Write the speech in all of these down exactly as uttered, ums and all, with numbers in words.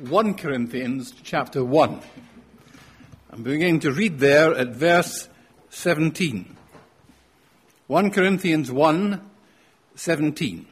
First Corinthians chapter one. I'm beginning to read there at verse seventeen. First Corinthians one, seventeen.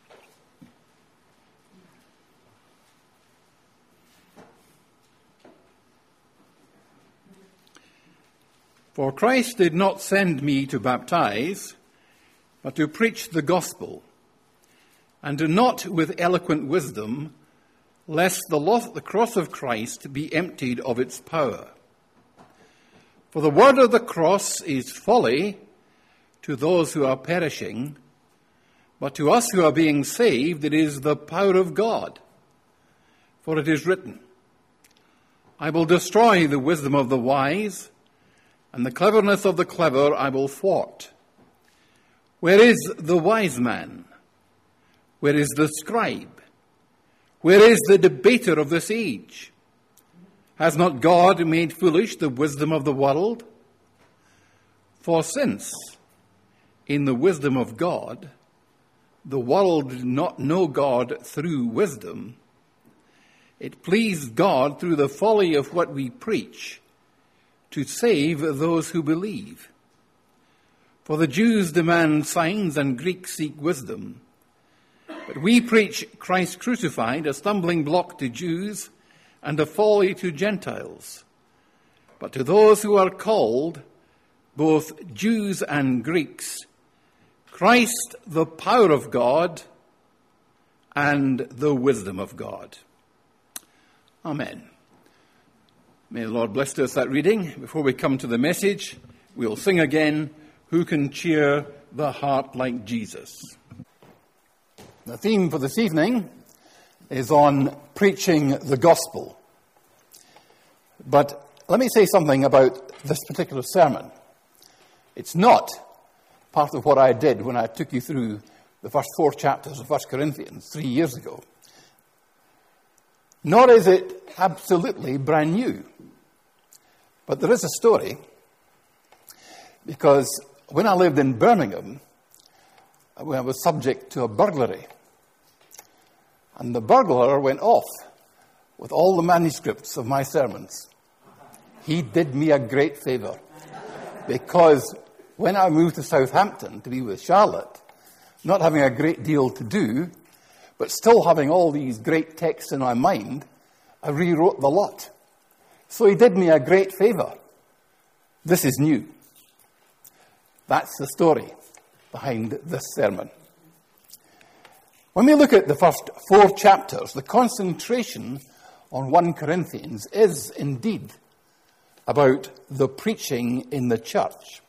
For Christ did not send me to baptize, but to preach the gospel, and not with eloquent wisdom, lest the, loss, the cross of Christ be emptied of its power. For the word of the cross is folly to those who are perishing, but to us who are being saved it is the power of God. For it is written, I will destroy the wisdom of the wise, and the cleverness of the clever I will thwart. Where is the wise man? Where is the scribe? Where is the debater of this age? Has not God made foolish the wisdom of the world? For since, in the wisdom of God, the world did not know God through wisdom, it pleased God through the folly of what we preach to save those who believe. For the Jews demand signs and Greeks seek wisdom. But we preach Christ crucified, a stumbling block to Jews and a folly to Gentiles. But to those who are called, both Jews and Greeks, Christ the power of God and the wisdom of God. Amen. May the Lord bless to us that reading. Before we come to the message, we'll sing again, Who Can Cheer the Heart Like Jesus? The theme for this evening is on preaching the gospel. But let me say something about this particular sermon. It's not part of what I did when I took you through the first four chapters of First Corinthians three years ago. Nor is it absolutely brand new. But there is a story, because when I lived in Birmingham, I was subject to a burglary. And the burglar went off with all the manuscripts of my sermons. He did me a great favour, because when I moved to Southampton to be with Charlotte, not having a great deal to do, but still having all these great texts in my mind, I rewrote the lot. So he did me a great favour. This is new. That's the story behind this sermon. When we look at the first four chapters, the concentration on First Corinthians is indeed about the preaching in the church.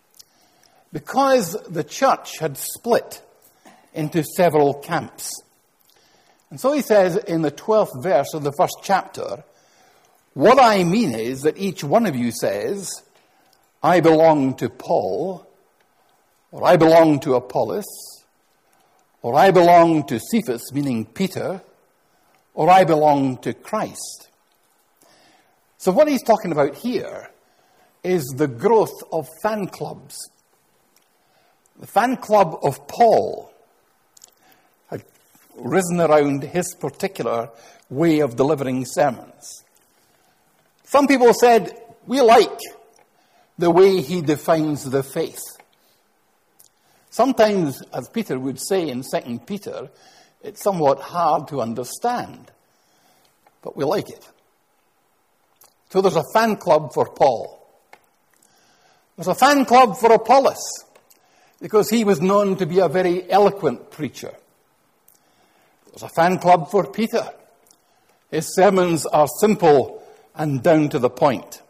Because the church had split into several camps. And so he says in the twelfth verse of the first chapter, what I mean is that each one of you says, I belong to Paul, or I belong to Apollos, or I belong to Cephas, meaning Peter, or I belong to Christ. So what he's talking about here is the growth of fan clubs. The fan club of Paul had risen around his particular way of delivering sermons. Some people said, we like the way he defines the faith. Sometimes, as Peter would say in Second Peter, it's somewhat hard to understand, but we like it. So there's a fan club for Paul. There's a fan club for Apollos, because he was known to be a very eloquent preacher. There's a fan club for Peter. His sermons are simple and down to the point.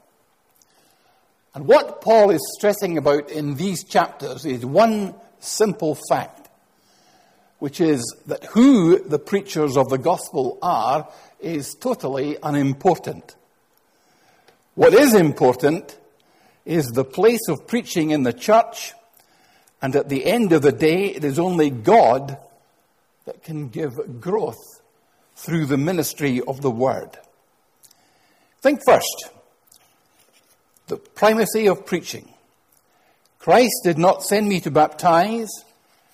And what Paul is stressing about in these chapters is one simple fact, which is that who the preachers of the gospel are is totally unimportant. What is important is the place of preaching in the church, and at the end of the day, it is only God that can give growth through the ministry of the word. Think first, the primacy of preaching. Christ did not send me to baptize,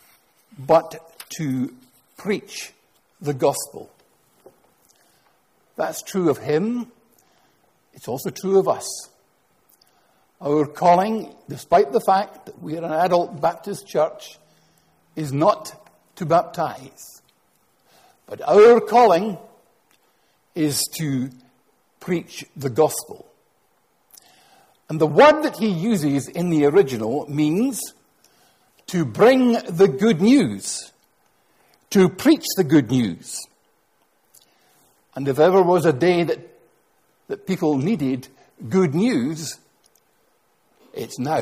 but to preach the gospel. that's true of him. It's also true of us. Our calling, despite the fact that we are an adult Baptist church, is not to baptize. But our calling is to preach the gospel. And the word that he uses in the original means to bring the good news, to preach the good news. And if ever was a day that, that people needed good news, it's now.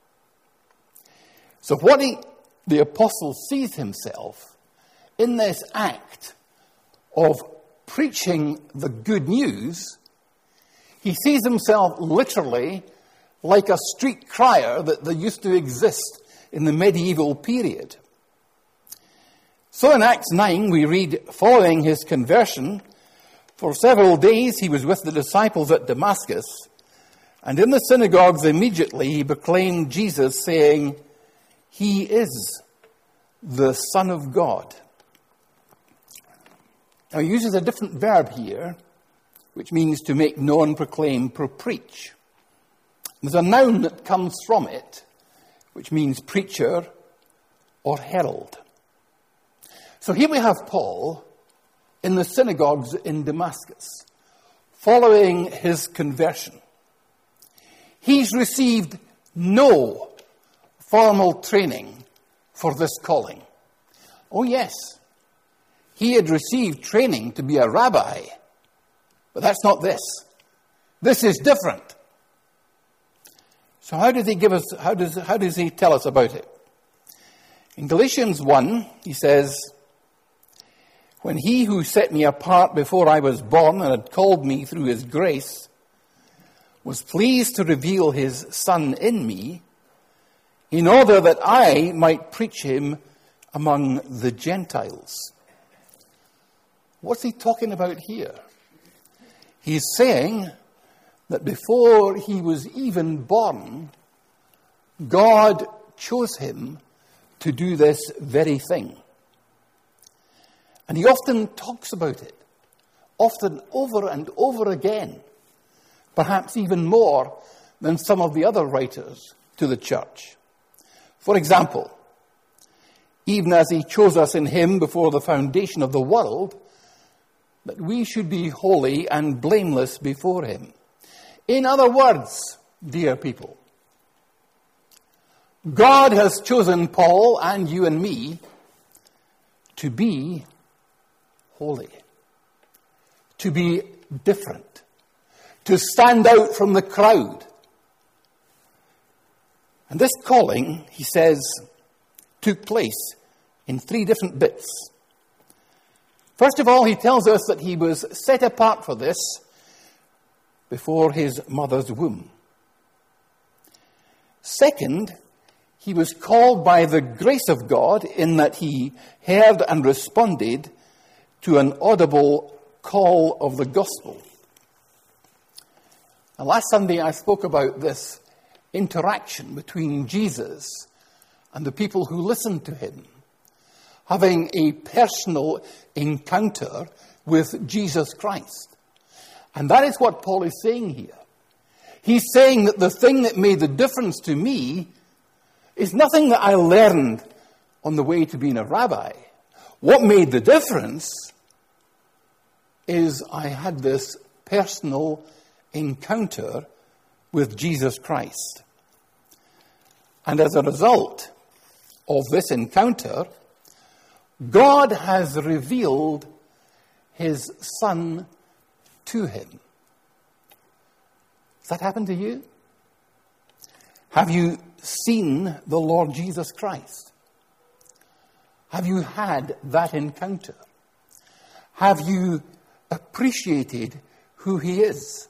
So what he, the apostle sees himself in this act of preaching the good news, he sees himself literally like a street crier that there used to exist in the medieval period. So in Acts nine we read, following his conversion, for several days he was with the disciples at Damascus, and in the synagogues immediately he proclaimed Jesus, saying, "He is the Son of God." Now he uses a different verb here, which means to make known, proclaim, pro preach. There's a noun that comes from it, which means preacher or herald. So here we have Paul in the synagogues in Damascus, following his conversion. He's received no formal training for this calling. Oh yes, he had received training to be a rabbi, but that's not this. This is different. So how does he give us, how does, how does he tell us about it? In Galatians one, he says, "When he who set me apart before I was born and had called me through his grace was pleased to reveal his Son in me, in order that I might preach him among the Gentiles." What's he talking about here? He's saying that before he was even born, God chose him to do this very thing. And he often talks about it, often over and over again, perhaps even more than some of the other writers to the church. For example, even as he chose us in him before the foundation of the world, that we should be holy and blameless before him. In other words, dear people, God has chosen Paul and you and me to be holy, to be different, to stand out from the crowd. And this calling, he says, took place in three different bits. First of all, he tells us that he was set apart for this before his mother's womb. Second, he was called by the grace of God in that he heard and responded to an audible call of the gospel. And last Sunday I spoke about this interaction between Jesus and the people who listened to him, having a personal encounter with Jesus Christ. And that is what Paul is saying here. He's saying that the thing that made the difference to me is nothing that I learned on the way to being a rabbi. What made the difference is I had this personal encounter with Jesus Christ. And as a result of this encounter, God has revealed his Son to him. Has that happened to you? Have you seen the Lord Jesus Christ? Have you had that encounter? Have you appreciated who he is?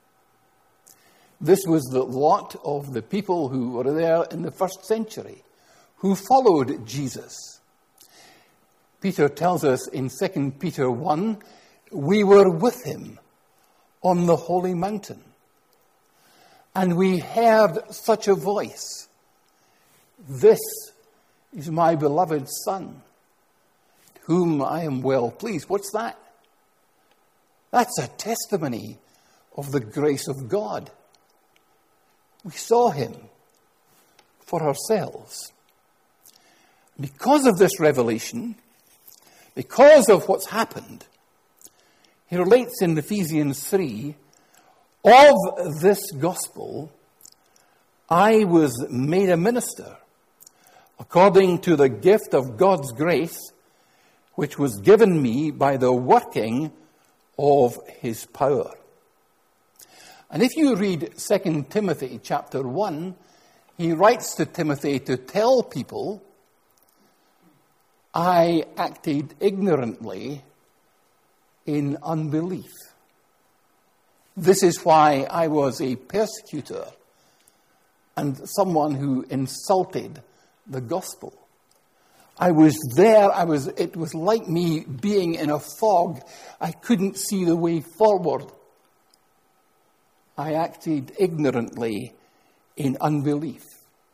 This was the lot of the people who were there in the first century, who followed Jesus. Peter tells us in Second Peter one, we were with him on the holy mountain, and we heard such a voice, "This is my beloved Son, whom I am well pleased." What's that? That's a testimony of the grace of God. We saw him for ourselves. Because of this revelation, because of what's happened, he relates in Ephesians three, of this gospel, I was made a minister according to the gift of God's grace, which was given me by the working of his power. And if you read Second Timothy chapter one, he writes to Timothy to tell people, I acted ignorantly in unbelief. This is why I was a persecutor and someone who insulted the gospel. I was there, I was, it was like me being in a fog. I couldn't see the way forward. I acted ignorantly in unbelief.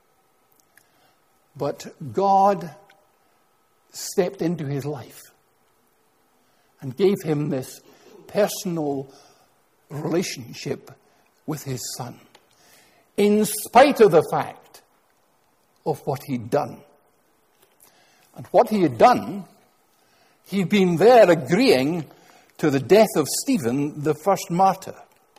But God stepped into his life and gave him this personal relationship with his son, in spite of the fact of what he'd done. And what he had done, he'd been there agreeing to the death of Stephen, the first martyr.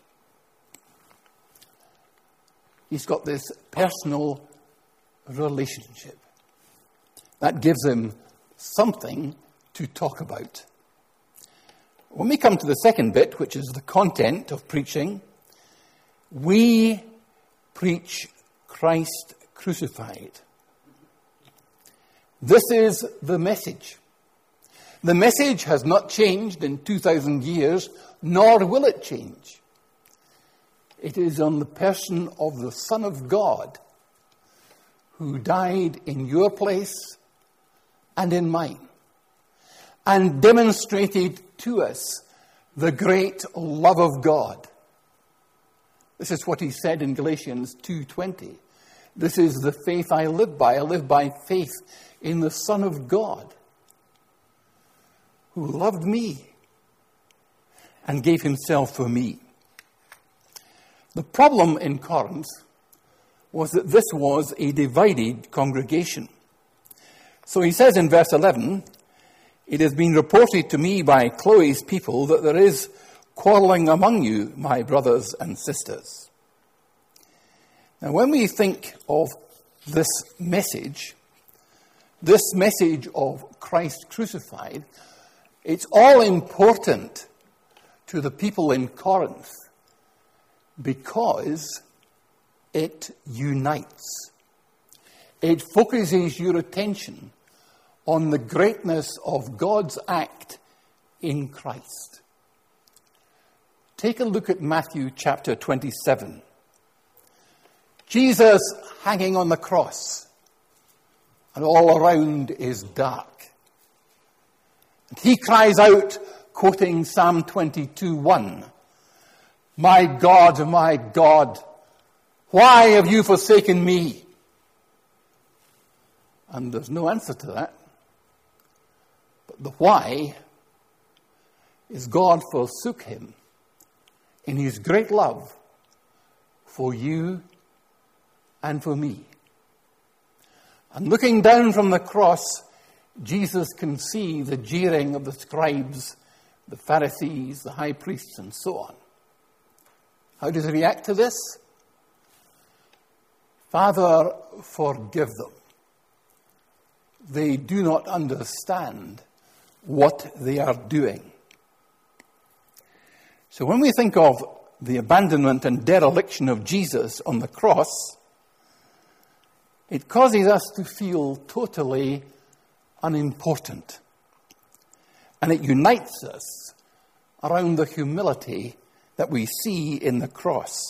He's got this personal relationship that gives him something to talk about. When we come to the second bit, which is the content of preaching, we preach Christ crucified. This is the message. The message has not changed in two thousand years, nor will it change. It is on the person of the Son of God, who died in your place and in mine, and demonstrated to us the great love of God. This is what he said in Galatians two twenty. This is the faith I live by. I live by faith in the Son of God, who loved me and gave himself for me. The problem in Corinth was that this was a divided congregation. So he says in verse eleven, it has been reported to me by Chloe's people that there is quarreling among you, my brothers and sisters. Now, when we think of this message, this message of Christ crucified, it's all important to the people in Corinth because it unites. It focuses your attention on the greatness of God's act in Christ. Take a look at Matthew chapter twenty-seven. Jesus hanging on the cross, and all around is dark. And he cries out, quoting Psalm twenty-two one, "My God, my God, why have you forsaken me?" And there's no answer to that. But the why is God forsook him in his great love for you and for me. And looking down from the cross, Jesus can see the jeering of the scribes, the Pharisees, the high priests, and so on. How does he react to this? Father, forgive them. They do not understand what they are doing. So when we think of the abandonment and dereliction of Jesus on the cross, it causes us to feel totally unimportant. And it unites us around the humility that we see in the cross.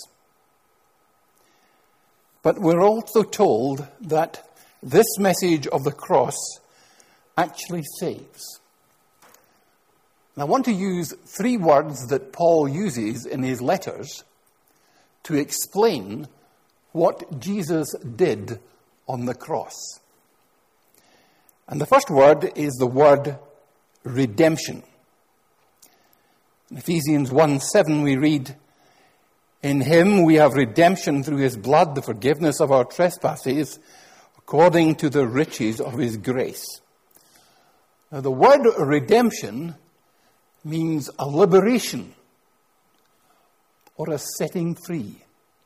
But we're also told that this message of the cross actually saves. And I want to use three words that Paul uses in his letters to explain what Jesus did on the cross. And the first word is the word redemption. In Ephesians one seven we read, "In him we have redemption through his blood, the forgiveness of our trespasses, according to the riches of his grace." Now the word redemption means a liberation or a setting free.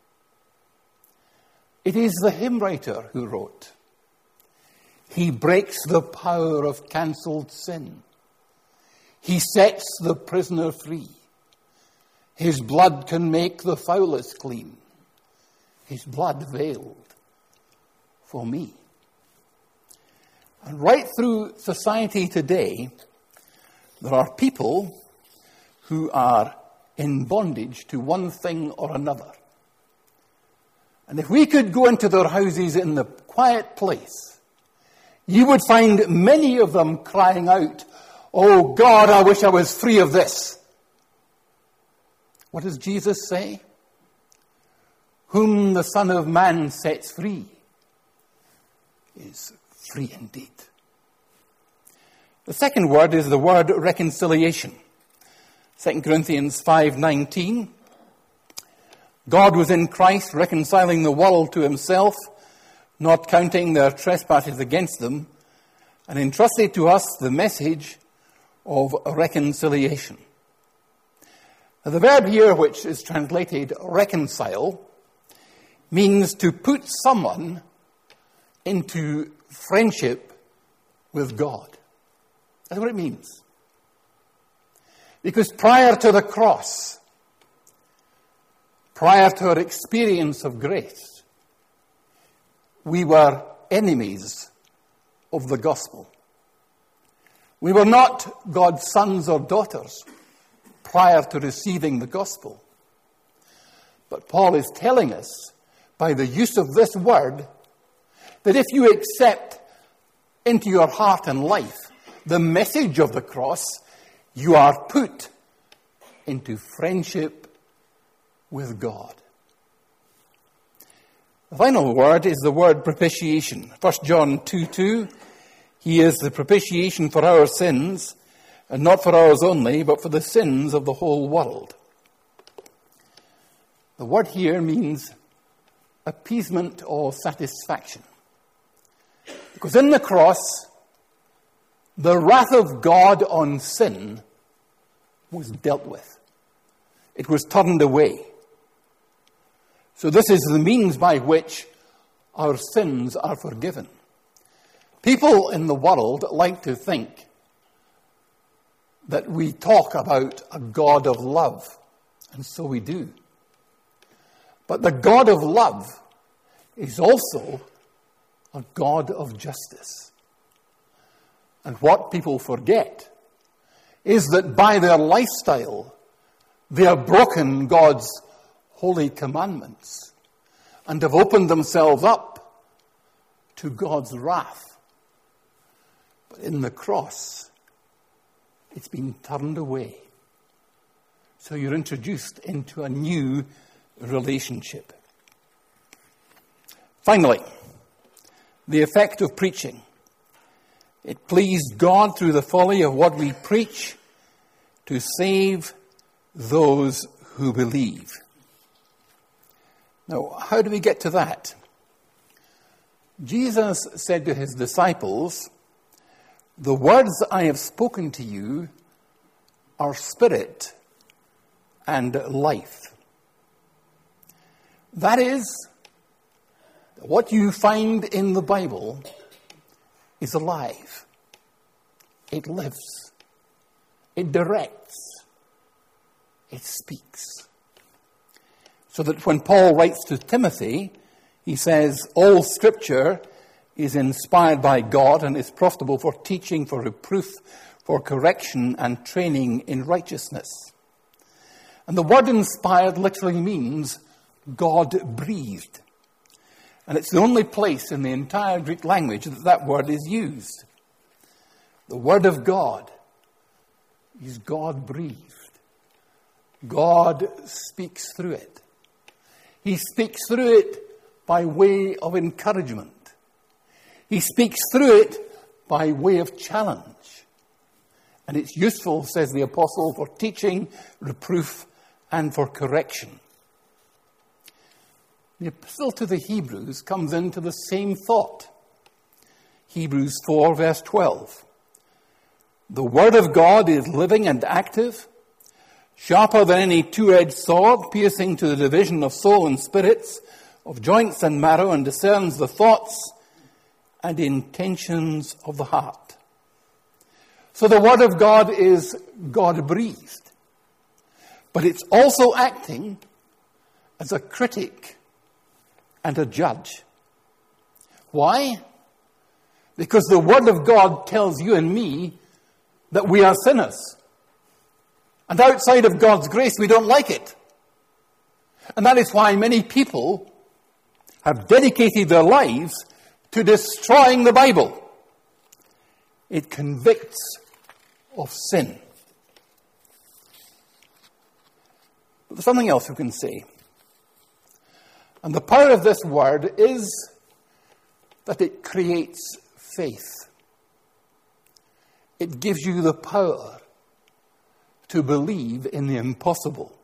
It is the hymn writer who wrote, "He breaks the power of cancelled sin. He sets the prisoner free. His blood can make the foulest clean. His blood veiled for me." And right through society today, there are people who are in bondage to one thing or another. And if we could go into their houses in the quiet place, you would find many of them crying out, "Oh God, I wish I was free of this." What does Jesus say? "Whom the Son of Man sets free is free indeed." The second word is the word reconciliation. Second Corinthians five nineteen. "God was in Christ reconciling the world to himself, not counting their trespasses against them, and entrusted to us the message of reconciliation." Now, the verb here, which is translated reconcile, means to put someone into friendship with God. That's what it means. Because prior to the cross, prior to our experience of grace, we were enemies of the gospel. We were not God's sons or daughters prior to receiving the gospel. But Paul is telling us, by the use of this word, that if you accept into your heart and life the message of the cross, you are put into friendship with God. The final word is the word propitiation. First John two two, "He is the propitiation for our sins, and not for ours only, but for the sins of the whole world." The word here means appeasement or satisfaction. Because in the cross, the wrath of God on sin was dealt with. It was turned away. So this is the means by which our sins are forgiven. People in the world like to think that we talk about a God of love, and so we do. But the God of love is also a God of justice. And what people forget is that by their lifestyle, they have broken God's holy commandments and have opened themselves up to God's wrath. But in the cross, it's been turned away. So you're introduced into a new relationship. Finally, the effect of preaching. It pleased God through the folly of what we preach to save those who believe. Now, how do we get to that? Jesus said to his disciples, "The words I have spoken to you are spirit and life." That is, what you find in the Bible is alive. It lives. It directs. It speaks. So that when Paul writes to Timothy, he says, "All Scripture is inspired by God and is profitable for teaching, for reproof, for correction, and training in righteousness." And the word inspired literally means God breathed. And it's the only place in the entire Greek language that that word is used. The Word of God is God breathed. God speaks through it. He speaks through it by way of encouragement. He speaks through it by way of challenge. And it's useful, says the apostle, for teaching, reproof, and for correction. The epistle to the Hebrews comes into the same thought. Hebrews four, verse twelve. The word of God is living and active, sharper than any two-edged sword, piercing to the division of soul and spirits, of joints and marrow, and discerns the thoughts and intentions of the heart. So the word of God is God-breathed, but it's also acting as a critic and a judge. Why? Because the word of God tells you and me that we are sinners. And outside of God's grace, we don't like it. And that is why many people have dedicated their lives to destroying the Bible. It convicts of sin. But there's something else we can say. And the power of this word is that it creates faith. It gives you the power to believe in the impossible.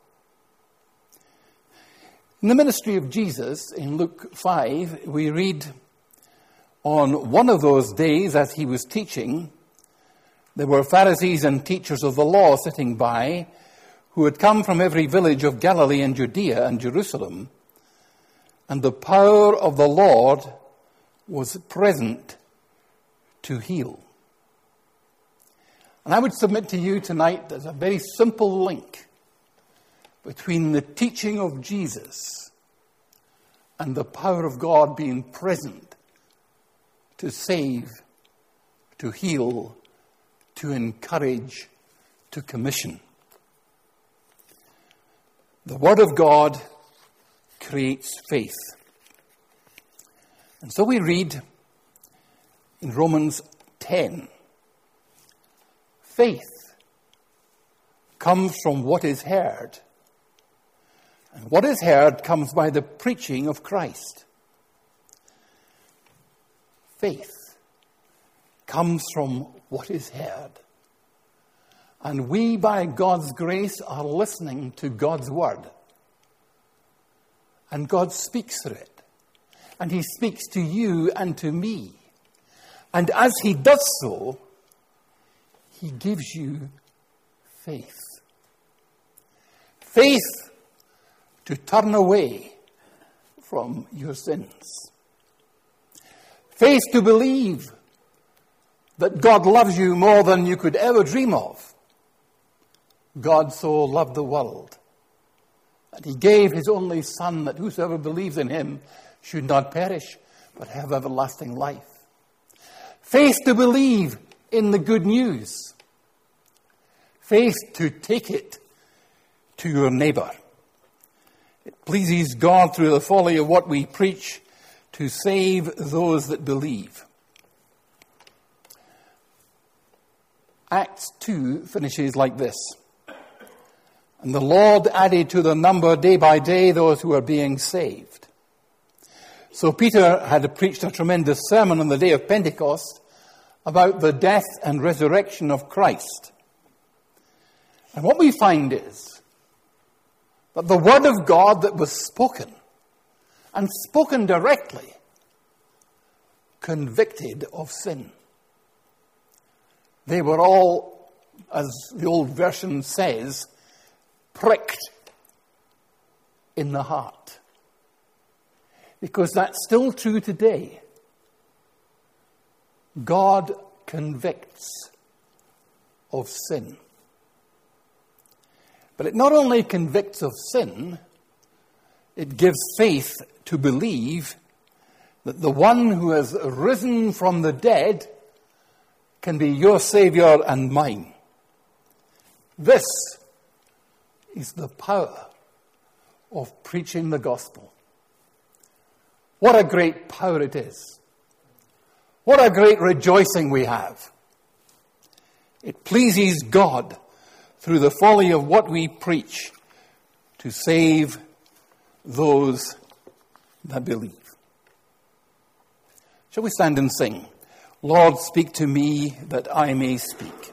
In the ministry of Jesus, in Luke five, we read, on one of those days as he was teaching, there were Pharisees and teachers of the law sitting by, who had come from every village of Galilee and Judea and Jerusalem, and the power of the Lord was present to heal. And I would submit to you tonight there's a very simple link between the teaching of Jesus and the power of God being present to save, to heal, to encourage, to commission. The Word of God creates faith. And so we read in Romans ten, faith comes from what is heard, and what is heard comes by the preaching of Christ. Faith comes from what is heard. And we, by God's grace, are listening to God's word. And God speaks through it. And he speaks to you and to me. And as he does so, he gives you faith. Faith to turn away from your sins. Faith to believe that God loves you more than you could ever dream of. God so loved the world that he gave his only Son, that whosoever believes in him should not perish, but have everlasting life. Faith to believe in the good news. Faith to take it to your neighbor. It pleases God through the folly of what we preach to save those that believe. Acts two finishes like this. And the Lord added to the number day by day those who were being saved. So Peter had preached a tremendous sermon on the day of Pentecost about the death and resurrection of Christ. And what we find is that the word of God that was spoken, and spoken directly, convicted of sin. They were all, as the old version says, pricked in the heart. Because that's still true today. God convicts of sin. But it not only convicts of sin, it gives faith to believe that the one who has risen from the dead can be your Savior and mine. This is the power of preaching the gospel. What a great power it is. What a great rejoicing we have. It pleases God through the folly of what we preach to save those that believe. Shall we stand and sing? Lord, speak to me that I may speak.